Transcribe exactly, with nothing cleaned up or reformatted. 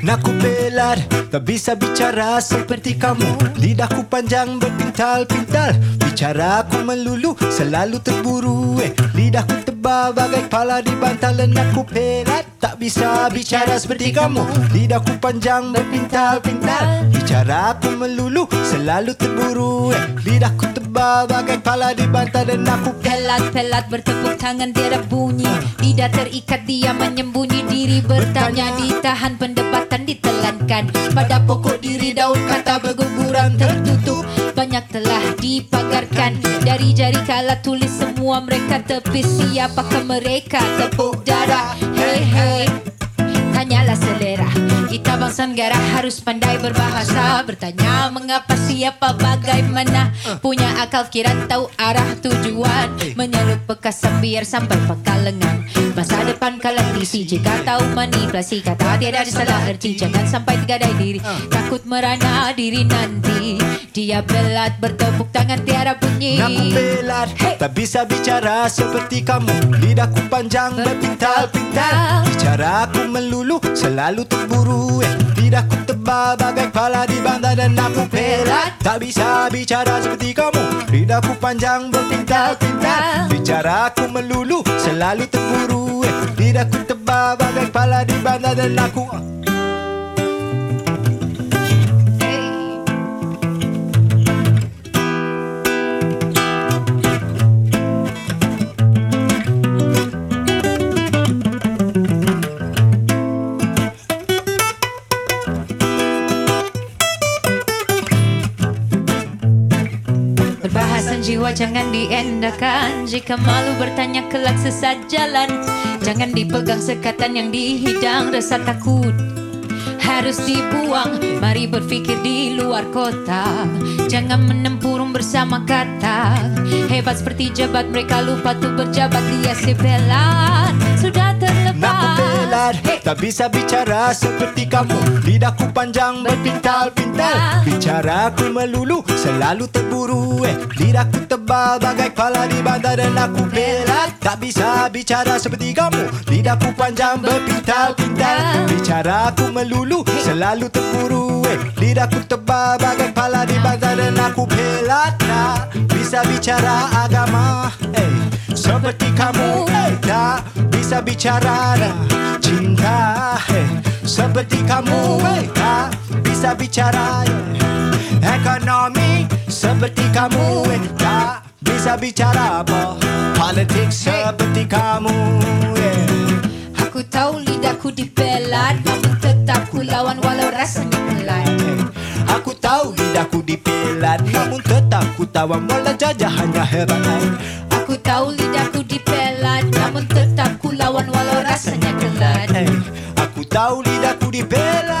Nak ku pelat, tak bisa bicara seperti kamu. Lidahku panjang berpintal-pintal, bicara aku melulu, selalu terburu. eh. Lidahku tebal bagai kepala di bantal. Nak ku pelat, tak bisa bicara seperti kamu. Lidahku panjang berpintal-pintal, bicara aku melulu, selalu terburu. eh. Lidahku tebal bagai kepala di bantal. Dan aku Pelat-pelat bertepuk tangan tiada bunyi, lidah terikat dia menyembunyi diri, bertanya ditahan pendebatan ditelankan. Pada pokok diri daun kata berguguran tertutup, banyak telah dipagarkan. Dari jari kala tulis semua mereka tepis, siapakah mereka tepuk darah. Hey hey, tanyalah selera. Kita bangsa negara harus pandai berbahasa, bertanya mengapa, siapa, bagaimana. Punya akal kira tahu arah tujuan, menyelup pekasan biar sampai pangkal lengan. Masa depan kalah isi, jika tahu manipulasi kata tiada ada salah erti. Jangan sampai tergadai diri, takut merana diri nanti. Dia pelat bertepuk tangan tiada bunyi. Nak ku pelat, tak bisa bicara seperti kamu. Lidahku panjang berpintal-pintal, bicara aku melulu, selalu terburu. eh. Lidahku tebal bagai kepala di bantal. Dan aku pelat, tak bisa bicara seperti kamu. Lidahku panjang berpintal-pintal, bicara aku melulu, selalu terburu. eh. Lidahku tebal bagai kepala di bantal. Dan aku Perbahasan jiwa jangan diendakan, jika malu bertanya kelak sesat jalan. Jangan dipegang sekatan yang dihidang, rasa takut harus dibuang. Mari berfikir di luar kotak, jangan menempurung bersama kata. Hebat seperti jabat, mereka lupa tuh berjabat. Dia si pelat sudah terlepas. nak ku pelat, tak bisa bicara seperti kamu. Lidahku panjang berpintal-pintal, bicara aku melulu, selalu terburu. eh. Lidahku tebal bagai kepala di bantal. Dan aku pelat, tak bisa bicara seperti kamu. Lidahku panjang berpintal-pintal, bicara aku melulu, selalu terburu. eh. Lidahku tebal bagai kepala di bantal. Dan aku pelat, tak bisa bicara agama. eh. Seperti kamu, eh, tak bisa bicara cinta. eh. Seperti kamu, eh, tak bisa bicara eh. Ekonomi. Seperti kamu, eh, tak bisa bicara apa politik. Seperti kamu, eh. Aku tahu lidahku dipelat, namun tetap ku lawan walau rasanya pelat. Aku tahu lidahku dipelat, namun tetap ku tawan walau jajahannya hebat. eh. Aku tahu lidahku dipelat, namun tetap ku lawan walau rasanya kelat. eh. Aku tahu lidahku dipelat.